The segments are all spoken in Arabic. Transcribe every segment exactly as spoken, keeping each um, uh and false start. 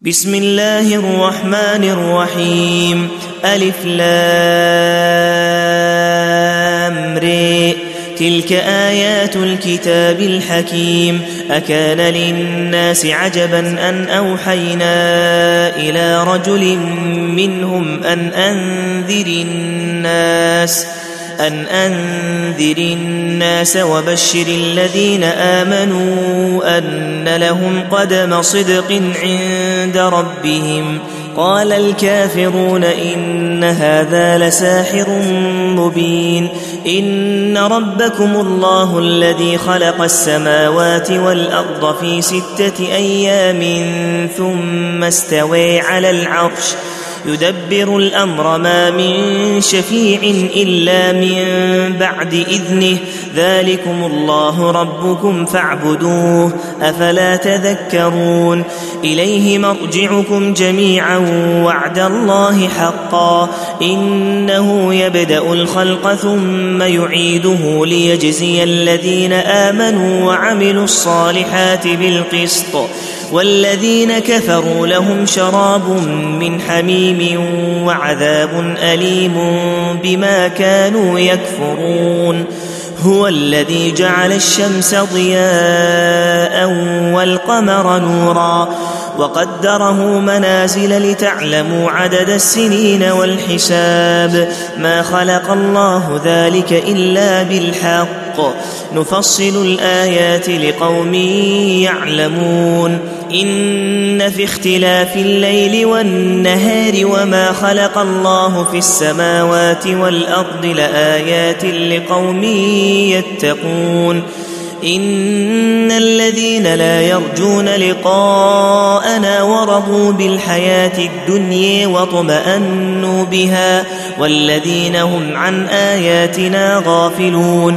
بسم الله الرحمن الرحيم. ألف لام ر. تلك آيات الكتاب الحكيم. أكان للناس عجبا أن أوحينا إلى رجل منهم أن أنذر الناس أن أنذر الناس وبشر الذين آمنوا أن لهم قدم صدق عند ربهم. قال الكافرون إن هذا لساحر مبين. إن ربكم الله الذي خلق السماوات والأرض في ستة أيام ثم استوى على العرش يدبر الأمر ما من شفيع إلا من بعد إذنه ذلكم الله ربكم فاعبدوه أفلا تذكرون. إليه مرجعكم جميعا وعد الله حقا إنه يبدأ الخلق ثم يعيده ليجزي الذين آمنوا وعملوا الصالحات بالقسط والذين كفروا لهم شراب من حميم وعذاب أليم بما كانوا يكفرون. هو الذي جعل الشمس ضياء والقمر نورا وقدره منازل لتعلموا عدد السنين والحساب ما خلق الله ذلك إلا بالحق نفصل الآيات لقوم يعلمون. إن في اختلاف الليل والنهار وما خلق الله في السماوات والأرض لآيات لقوم يتقون. إن الذين لا يرجون لقاءنا ورضوا بالحياة الدنيا واطمأنوا بها والذين هم عن آياتنا غافلون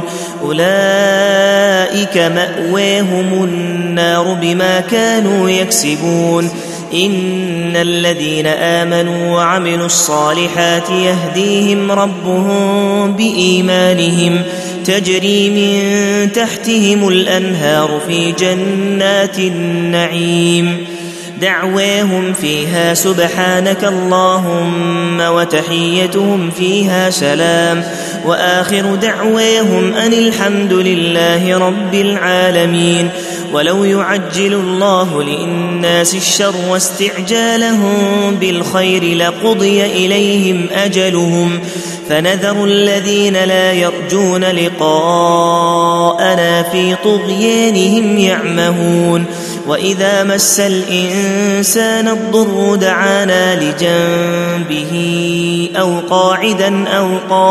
أولئك مأواهم النار بما كانوا يكسبون. إن الذين آمنوا وعملوا الصالحات يهديهم ربهم بإيمانهم تجري من تحتهم الأنهار في جنات النعيم دعواهم فيها سبحانك اللهم وتحيتهم فيها سلام وآخر دعواهم أن الحمد لله رب العالمين. ولو يعجل الله للناس الشر واستعجالهم بالخير لقضي إليهم أجلهم فنذر الذين لا يرجون لقاءنا في طغيانهم يعمهون. وإذا مس الإنسان الضر دعانا لجنبه أو قاعدا أو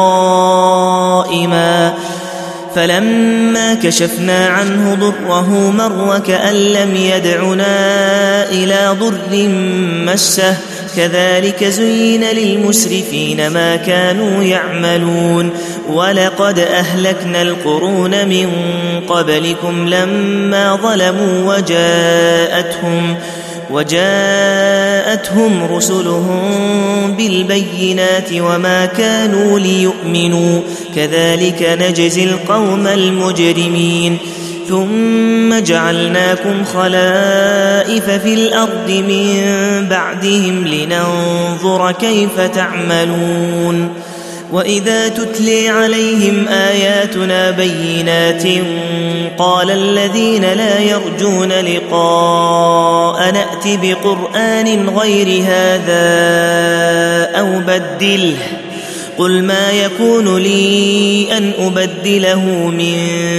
قائما فلما كشفنا عنه ضره مر وكأن لم يدعنا إلى ضر مسه كذلك زين للمسرفين ما كانوا يعملون. ولقد أهلكنا القرون من قبلكم لما ظلموا وجاءتهم وجاءتهم رسلهم بالبينات وما كانوا ليؤمنوا كذلك نجزي القوم المجرمين. ثم جعلناكم خلائف في الأرض من بعدهم لننظر كيف تعملون. وإذا تتلي عليهم آياتنا بينات قال الذين لا يرجون لقاء نأت بقرآن غير هذا أو بدله قل ما يكون لي أن أبدله من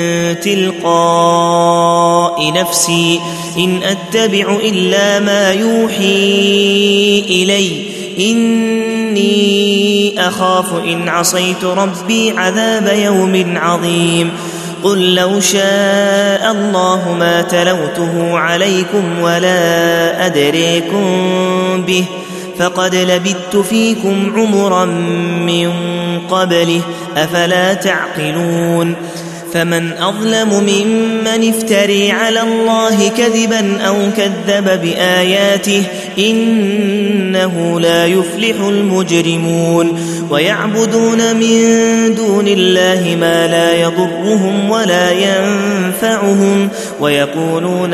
تلقاء نفسي إن أتبع إلا ما يوحي إلي إني أخاف إن عصيت ربي عذاب يوم عظيم. قل لو شاء الله ما تلوته عليكم ولا أدريكم به فقد لبثت فيكم عمرا من قبله أفلا تعقلون. فمن أظلم ممن افتري على الله كذبا أو كذب بآياته إنه لا يفلح المجرمون ويعبدون من دون الله ما لا يضرهم ولا ينفعهم ويقولون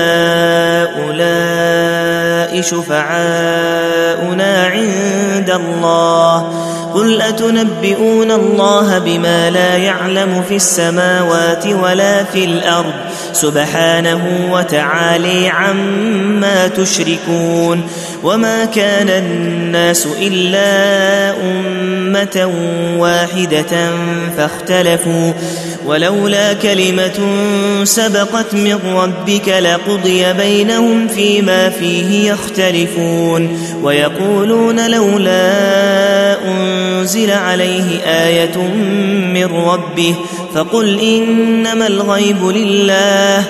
هؤلاء شفعاؤنا عند الله قل أتنبئون الله بما لا يعلم في السماوات ولا في الأرض سبحانه وتعالى عما تشركون وما كان الناس إلا أمة واحدة فاختلفوا ولولا كلمة سبقت من ربك لقضي بينهم فيما فيه يختلفون ويقولون لولا أنزل عليه آية من ربه فقل إنما الغيب لله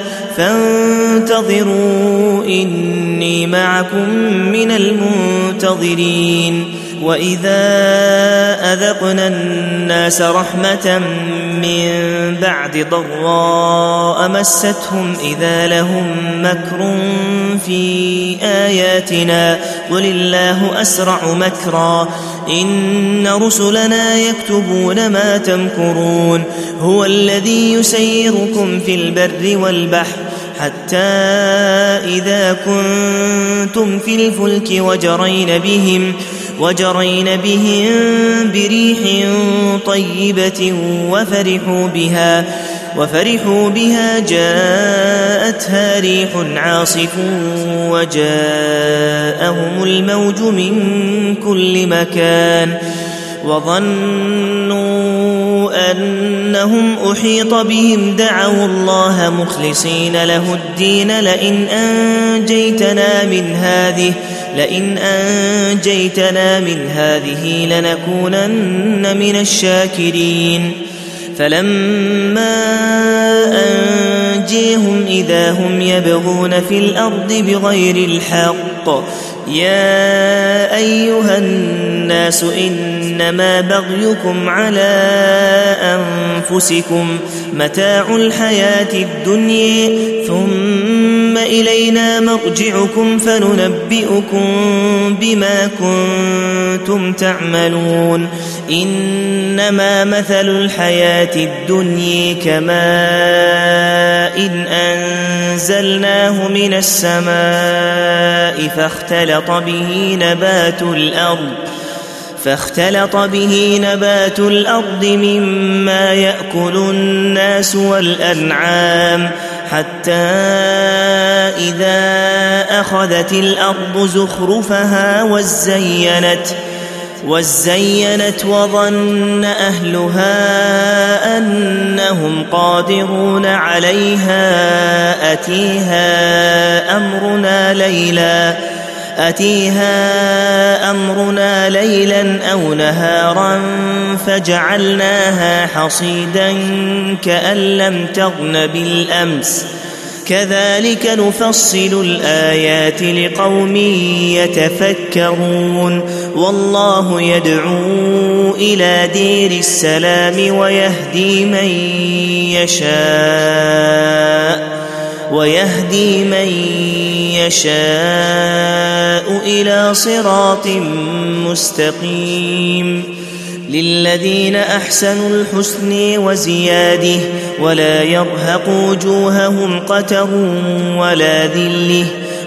فانتظروا إني معكم من المنتظرين وإذا أذقنا الناس رحمة من بعد ضراء مستهم إذا لهم مكر في آياتنا قل الله أسرع مكرا إن رسلنا يكتبون ما تمكرون هو الذي يسيركم في البر والبحر حتى إذا كنتم في الفلك وجرين بهم وجرين بهم بريح طيبة وفرحوا بها وفرحوا بها جاءتها ريح عاصف وجاءهم الموج من كل مكان وظنوا أنهم أحيط بهم دعوا الله مخلصين له الدين لئن أنجيتنا من هذه لئن أنجيتنا من هذه لنكونن من الشاكرين فلما أنجيهم إذا هم يبغون في الأرض بغير الحق يا أيها الناس إنما بغيكم على أنفسكم متاع الحياة الدنيا ثم إلينا مرجعكم فننبئكم بما كنتم تعملون إنما مثل الحياة الدنيا كماء إن أنزلناه من السماء فاختلط به نبات الأرض فاختلط به نبات الأرض مما يأكل الناس والأنعام حتى إذا أخذت الأرض زخرفها وزينت وزينت وظن أهلها أنهم قادرون عليها أتيها أمرنا ليلا أتيها أمرنا ليلا أو نهارا فجعلناها حصيدا كأن لم تغن بالأمس كذلك نفصل الآيات لقوم يتفكرون والله يدعو إلى دير السلام ويهدي من يشاء ويهدي من يشاء إلى صراط مستقيم للذين أحسنوا الحسن وزياده ولا يرهق وجوههم قتر ولا ذله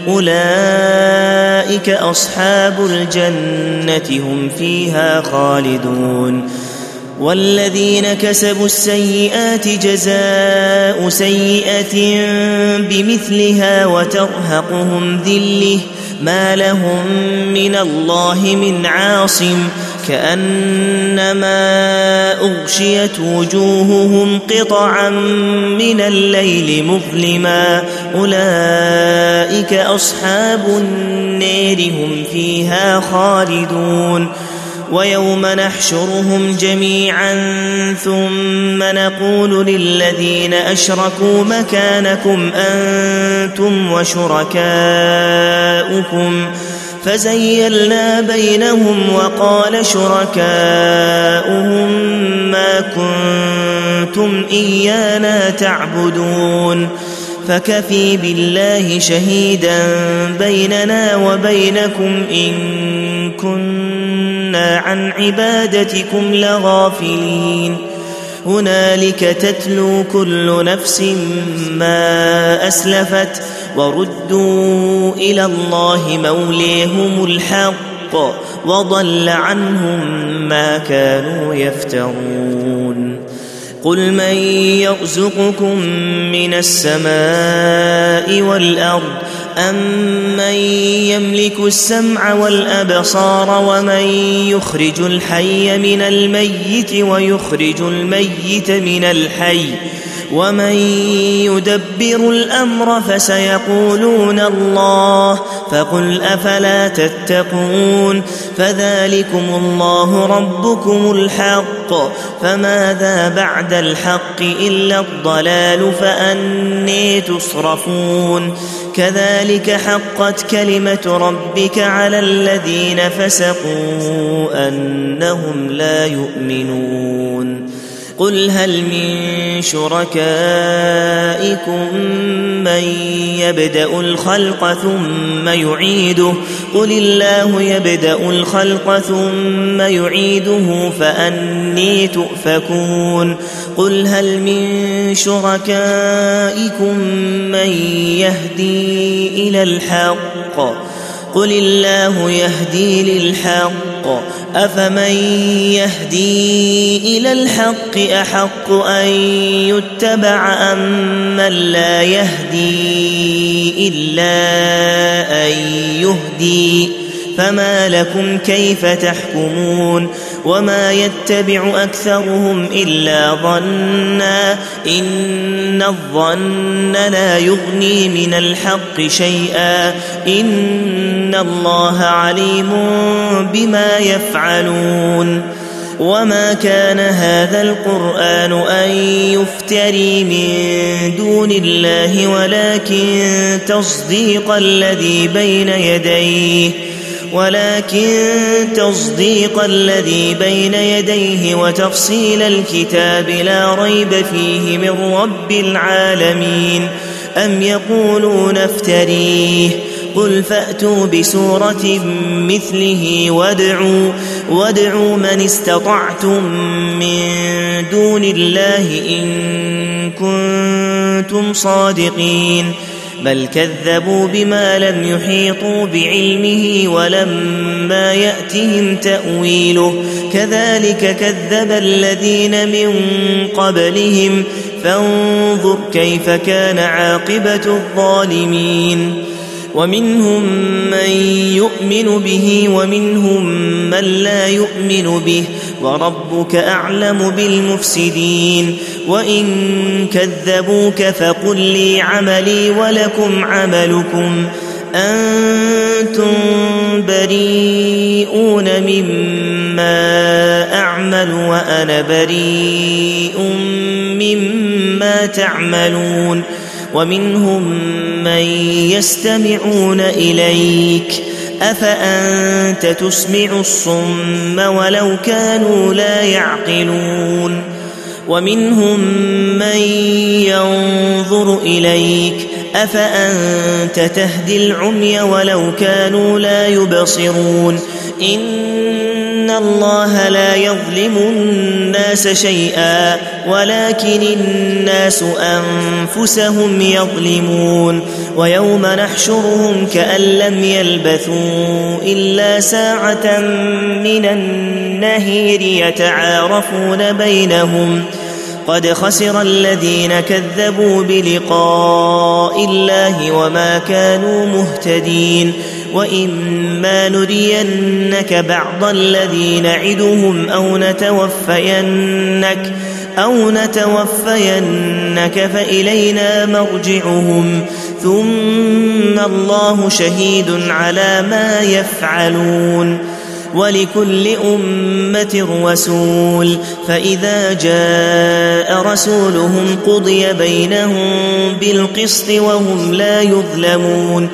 أولئك أصحاب الجنة هم فيها خالدون والذين كسبوا السيئات جزاء سيئة بمثلها وترهقهم ذلة ما لهم من الله من عاصم كأنما أغشيت وجوههم قطعا من الليل مظلما أولئك أصحاب النار هم فيها خالدون ويوم نحشرهم جميعا ثم نقول للذين أشركوا مكانكم أنتم وشركاؤكم فزيلنا بينهم وقال شركاؤهم ما كنتم إيانا تعبدون فكفي بالله شهيدا بيننا وبينكم إن كنا عن عبادتكم لغافلين هنالك تتلو كل نفس ما أسلفت وردوا إلى الله موليهم الحق وضل عنهم ما كانوا يفترون قل من يرزقكم من السماء والأرض أمن يملك السمع والأبصار ومن يخرج الحي من الميت ويخرج الميت من الحي ومن يدبر الأمر فسيقولون الله فقل أفلا تتقون فذلكم الله ربكم الحق فماذا بعد الحق إلا الضلال فأني تصرفون كذلك حقت كلمة ربك على الذين فسقوا أنهم لا يؤمنون قل هل من شركائكم من يبدأ الخلق ثم يعيده قل الله يبدأ الخلق ثم يعيده فأني تؤفكون قل هل من شركائكم من يهدي إلى الحق قل الله يهدي للحق أفمن يهدي إلى الحق أحق أن يتبع أم من لا يهدي إلا أن يهدي فما لكم كيف تحكمون وما يتبع أكثرهم إلا ظنا إن الظن لا يغني من الحق شيئا إن الله عليم بما يفعلون وما كان هذا القرآن أن يفتري من دون الله ولكن تصديق الذي بين يديه ولكن تصديق الذي بين يديه وتفصيل الكتاب لا ريب فيه من رب العالمين أم يقولون افتريه قل فأتوا بسورة مثله وادعوا, وادعوا من استطعتم من دون الله إن كنتم صادقين بل كذبوا بما لم يحيطوا بعلمه ولما يأتهم تأويله كذلك كذب الذين من قبلهم فانظر كيف كان عاقبة الظالمين ومنهم من يؤمن به ومنهم من لا يؤمن به وربك أعلم بالمفسدين وإن كذبوك فقل لي عملي ولكم عملكم أنتم بريئون مما أعمل وأنا بريء مما تعملون ومنهم من يستمعون إليك أفأنت تسمع الصم ولو كانوا لا يعقلون ومنهم من ينظر إليك أفأنت تهدي العمي ولو كانوا لا يبصرون إن الله لا يظلم الناس شيئا ولكن الناس أنفسهم يظلمون ويوم نحشرهم كأن لم يلبثوا إلا ساعة من النهير يتعارفون بينهم قد خسر الذين كذبوا بلقاء الله وما كانوا مهتدين وإما نرينك بعض الذي نعدهم أو نتوفينك أو نتوفينك فإلينا مرجعهم ثم الله شهيد على ما يفعلون ولكل أمة رسول فإذا جاء رسولهم قضي بينهم بالقسط وهم لا يظلمون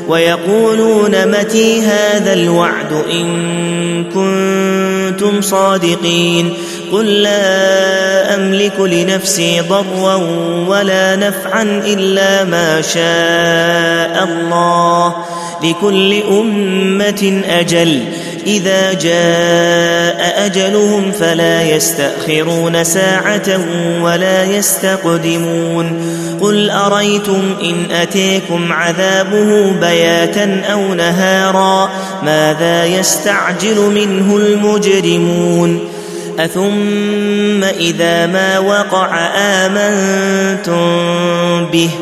ويقولون متى هذا الوعد إن كنتم صادقين قل لا أملك لنفسي ضرا ولا نفعا إلا ما شاء الله لكل أمة أجل إذا جاء أجلهم فلا يستأخرون ساعة ولا يستقدمون قل أريتم إن أتيكم عذابه بياتا أو نهارا ماذا يستعجل منه المجرمون أثم إذا ما وقع آمنتم به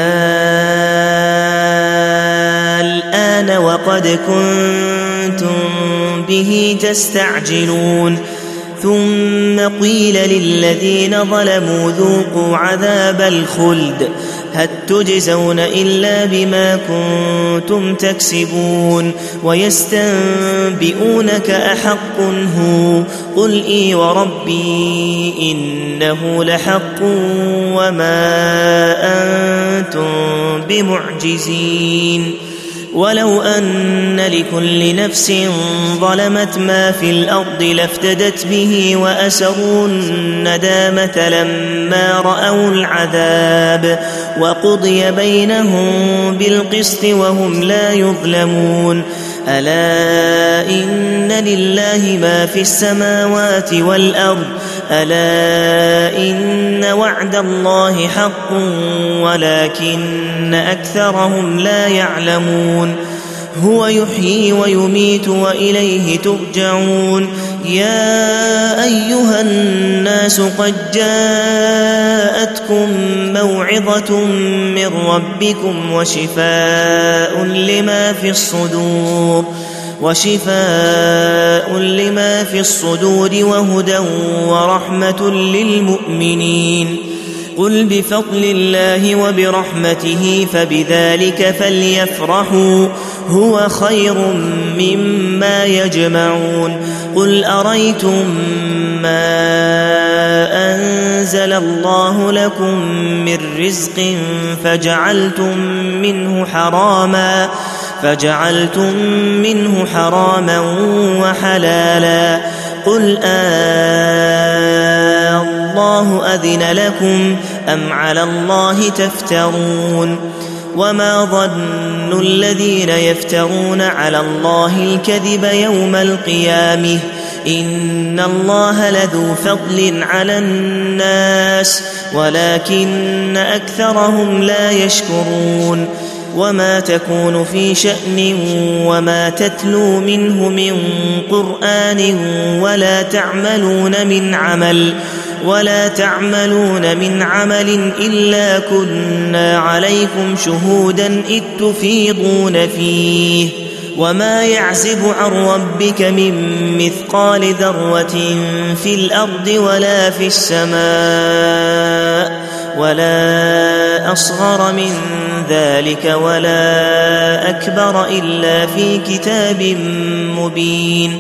الآن وقد كنتم به تستعجلون ثم قيل للذين ظلموا ذوقوا عذاب الخلد هل تجزون إلا بما كنتم تكسبون ويستنبئونك أحق هو قل إي وربي إنه لحق وما أنتم بمعجزين ولو أن لكل نفس ظلمت ما في الأرض لافتدت به وأسروا الندامة لما رأوا العذاب وقضي بينهم بالقسط وهم لا يظلمون ألا إن لله ما في السماوات والأرض ألا إن وعد الله حق ولكن أكثرهم لا يعلمون هو يحيي ويميت وإليه ترجعون يا أيها الناس قد جاءتكم موعظة من ربكم وشفاء لما في الصدور وشفاء لما في الصدور وهدى ورحمة للمؤمنين قل بفضل الله وبرحمته فبذلك فليفرحوا هو خير مما يجمعون قل أريتم ما أنزل الله لكم من رزق فجعلتم منه حراما فجعلتم منه حراما وحلالا قل آه الله أذن لكم أم على الله تفترون وما ظن الذين يفترون على الله الكذب يوم القيامة إن الله لذو فضل على الناس ولكن أكثرهم لا يشكرون وما تكون في شأن وما تتلو منه من قرآن ولا تعملون من عمل ولا تعملون من عمل إلا كنا عليكم شهودا إذ تفيضون فيه وما يعزب عن ربك من مثقال ذرة في الأرض ولا في السماء ولا أصغر من ذلك ولا أكبر إلا في كتاب مبين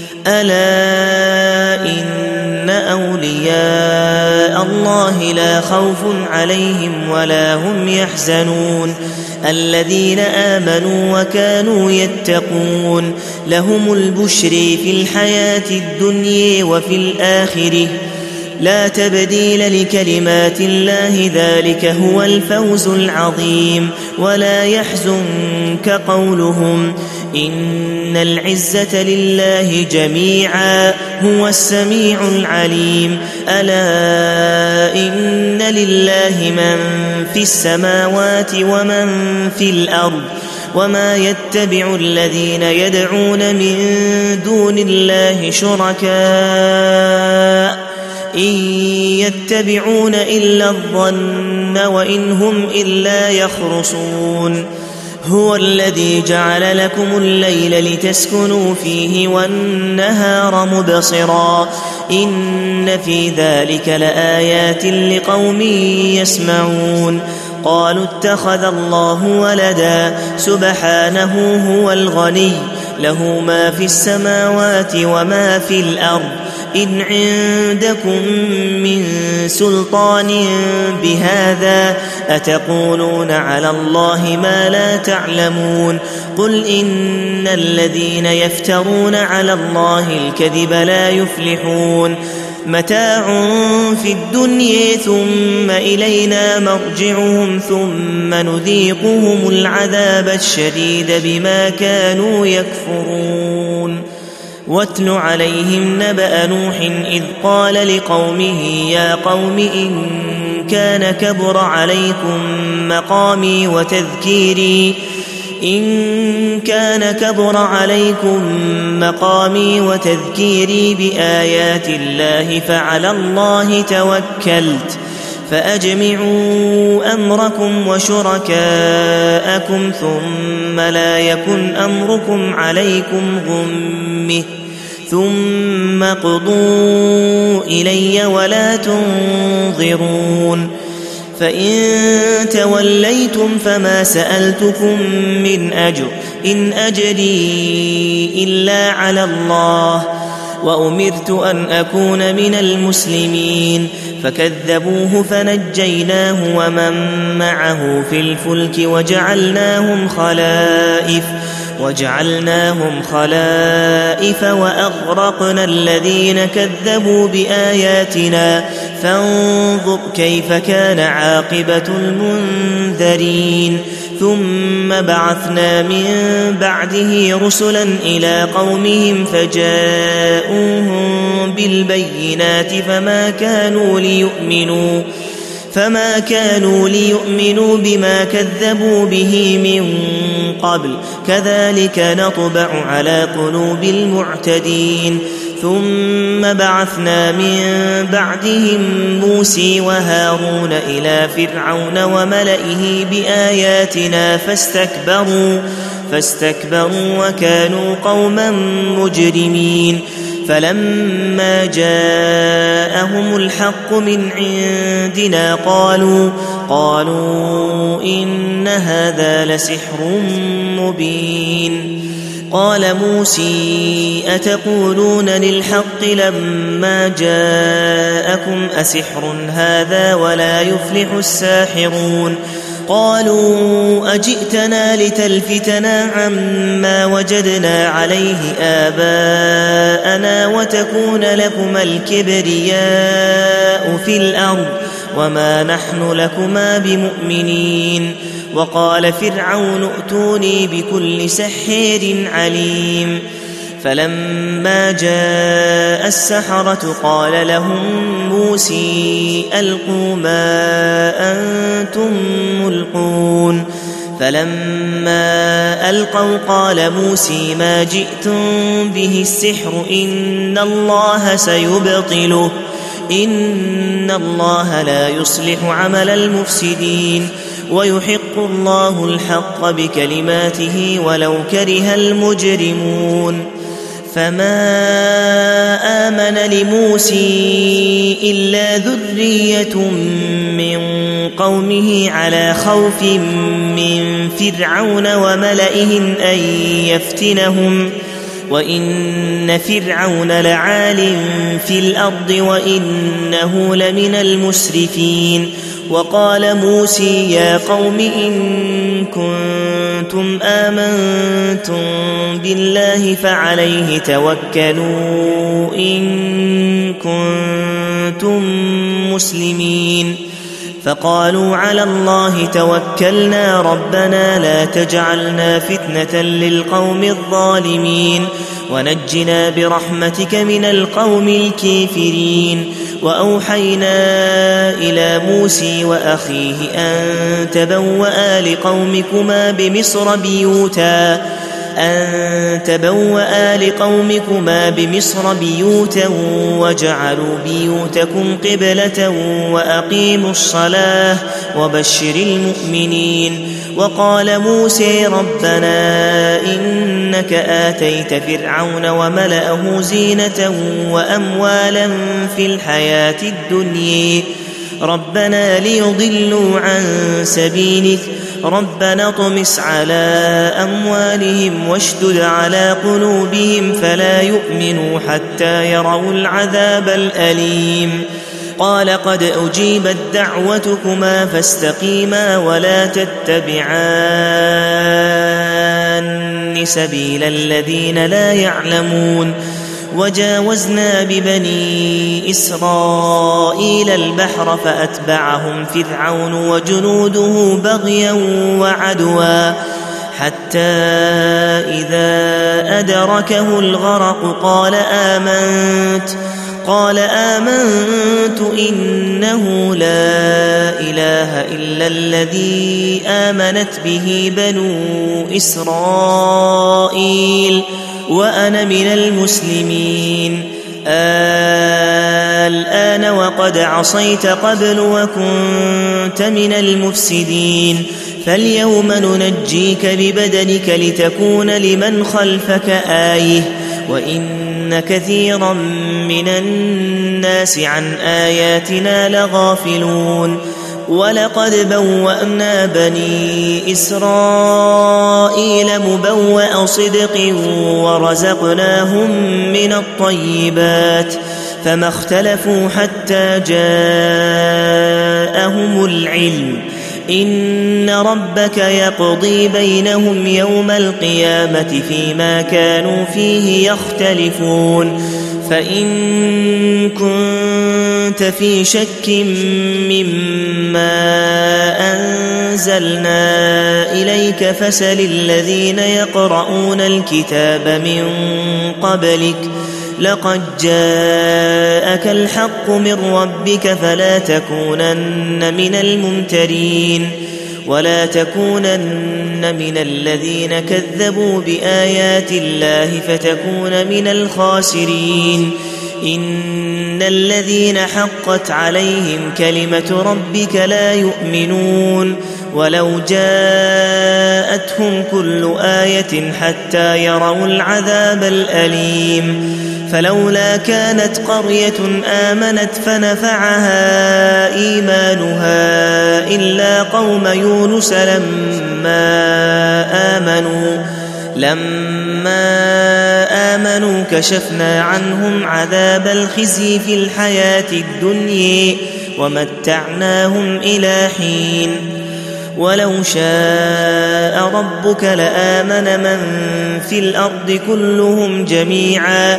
ألا إن أولياء الله لا خوف عليهم ولا هم يحزنون الذين آمنوا وكانوا يتقون لهم البشر في الحياة الدنيا وفي الآخرة لا تبديل لكلمات الله ذلك هو الفوز العظيم ولا يحزنك قولهم إن العزة لله جميعا هو السميع العليم ألا إن لله من في السماوات ومن في الأرض وما يتبع الذين يدعون من دون الله شركاء إن يتبعون إلا الظن وإن هم إلا يخرصون هو الذي جعل لكم الليل لتسكنوا فيه والنهار مبصرا إن في ذلك لآيات لقوم يسمعون قالوا اتخذ الله ولدا سبحانه هو الغني له ما في السماوات وما في الأرض إن عندكم من سلطان بهذا أتقولون على الله ما لا تعلمون قل إن الذين يفترون على الله الكذب لا يفلحون متاع في الدنيا ثم إلينا مرجعهم ثم نذيقهم العذاب الشديد بما كانوا يكفرون واتل عليهم نبأ نوح إذ قال لقومه يا قوم إن كان كبر عليكم مقامي وتذكيري إن كان كبر عليكم مقامي وتذكيري بآيات الله فعلى الله توكلت فأجمعوا أمركم وشركاءكم ثم لا يكن أمركم عليكم غمة ثم قضوا إلي ولا تنظرون فإن توليتم فما سألتكم من أجر إن أجري إلا على الله وأمرت أن أكون من المسلمين فكذبوه فنجيناه ومن معه في الفلك وجعلناهم خلائف وجعلناهم خلائف وأغرقنا الذين كذبوا بآياتنا فانظر كيف كان عاقبة المنذرين ثم بعثنا من بعده رسلا إلى قومهم فجاءوهم بالبينات فما كانوا ليؤمنوا فما كانوا ليؤمنوا بما كذبوا به من قبل كذلك نطبع على قلوب المعتدين ثم بعثنا من بعدهم موسى وهارون إلى فرعون وملئه بآياتنا فاستكبروا فاستكبروا وكانوا قوما مجرمين فلما جاءهم الحق من عندنا قالوا قالوا إن هذا لسحر مبين قال موسى أتقولون للحق لما جاءكم أسحر هذا ولا يفلح الساحرون قالوا أجئتنا لتلفتنا عما وجدنا عليه آباءنا وتكون لكما الكبرياء في الأرض وما نحن لكما بمؤمنين وقال فرعون ائتوني بكل سحر عليم فلما جاء السحرة قال لهم موسى ألقوا ما أنتم ملقون فلما ألقوا قال موسى ما جئتم به السحر إن الله سيبطله إن الله لا يصلح عمل المفسدين ويحق الله الحق بكلماته ولو كره المجرمون فما آمن لموسى إلا ذرية من قومه على خوف من فرعون وملئهم أن يفتنهم وإن فرعون لعال في الأرض وإنه لمن المسرفين وقال موسى يا قوم إن كنتم آمنتم بالله فعليه توكلوا إن كنتم مسلمين فقالوا على الله توكلنا ربنا لا تجعلنا فتنة للقوم الظالمين ونجنا برحمتك من القوم الكافرين وأوحينا إلى موسى وأخيه أن تبوأ لقومكما بمصر بيوتا أن تبوأ لقومكما بمصر بيوتا وجعلوا بيوتكم قبلة وأقيموا الصلاة وبشر المؤمنين وقال موسى ربنا إنك آتيت فرعون وملأه زينة وأموالا في الحياة الدنيا ربنا ليضلوا عن سبيلك ربنا اطمس على أموالهم واشدد على قلوبهم فلا يؤمنوا حتى يروا العذاب الأليم قال قد أجيبت دعوتكما فاستقيما ولا تتبعان سبيل الذين لا يعلمون وجاوزنا ببني إسرائيل البحر فأتبعهم فرعون وجنوده بغيا وعدوا حتى إذا أدركه الغرق قال آمنت قال آمنت إنه لا إله إلا الذي آمنت به بنو إسرائيل وأنا من المسلمين الآن وقد عصيت قبل وكنت من المفسدين فاليوم ننجيك ببدنك لتكون لمن خلفك آية وإن كثيرا من الناس عن آياتنا لغافلون ولقد بوأنا بني إسرائيل مبوأ صدق ورزقناهم من الطيبات فما اختلفوا حتى جاءهم العلم إن ربك يقضي بينهم يوم القيامة فيما كانوا فيه يختلفون فإن كنت في شك مما أنزلنا إليك فسل الذين يقرؤون الكتاب من قبلك لقد جاءك الحق من ربك فلا تكونن من الممترين ولا تكونن من الذين كذبوا بآيات الله فتكون من الخاسرين إن الذين حقت عليهم كلمة ربك لا يؤمنون ولو جاءتهم كل آية حتى يروا العذاب الأليم فلولا كانت قرية آمنت فنفعها إيمانها إلا قوم يونس لما آمنوا لما آمنوا كشفنا عنهم عذاب الخزي في الحياة الدنيا ومتعناهم إلى حين ولو شاء ربك لآمن من في الأرض كلهم جميعا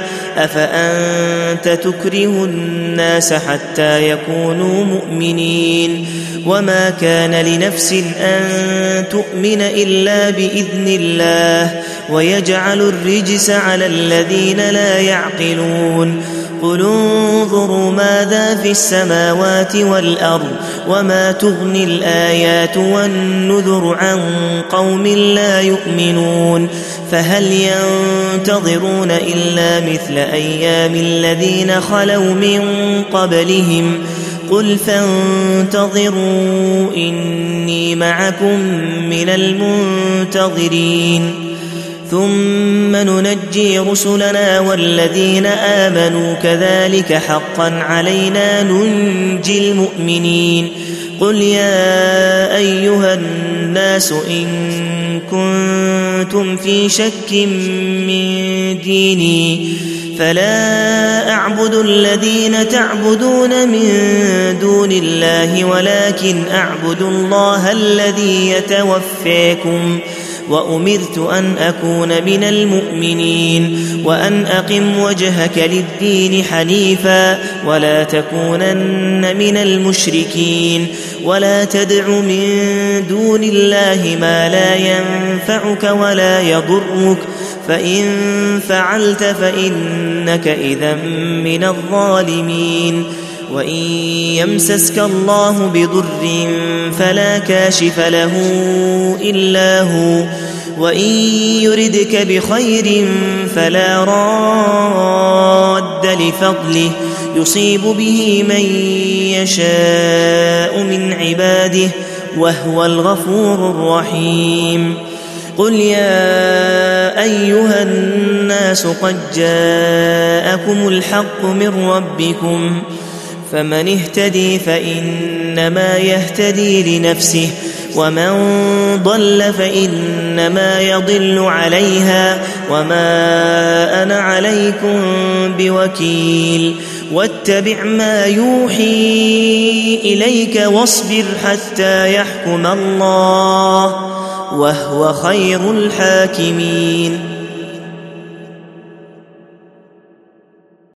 أفأنت تكره الناس حتى يكونوا مؤمنين وما كان لنفس أن تؤمن إلا بإذن الله ويجعل الرجس على الذين لا يعقلون قل انظروا ماذا في السماوات والأرض وما تغني الآيات والنذر عن قوم لا يؤمنون فهل ينتظرون إلا مثل أيام الذين خلوا من قبلهم قل فانتظروا إني معكم من المنتظرين ثم ننجي رسلنا والذين آمنوا كذلك حقا علينا ننجي المؤمنين قل يا أيها الناس إن كنتم في شك من ديني فلا أعبد الذين تعبدون من دون الله ولكن أعبد الله الذي يتوفاكم وأمرت أن أكون من المؤمنين وأن أقم وجهك للدين حنيفا ولا تكونن من المشركين ولا تدع من دون الله ما لا ينفعك ولا يضرك فإن فعلت فإنك إذا من الظالمين وإن يمسسك الله بضر فلا كاشف له إلا هو وإن يردك بخير فلا راد لفضله يصيب به من يشاء من عباده وهو الغفور الرحيم قل يا أيها الناس قد جاءكم الحق من ربكم فمن اهتدي فإنما يهتدي لنفسه ومن ضل فإنما يضل عليها وما أنا عليكم بوكيل واتبع ما يوحي إليك واصبر حتى يحكم الله وهو خير الحاكمين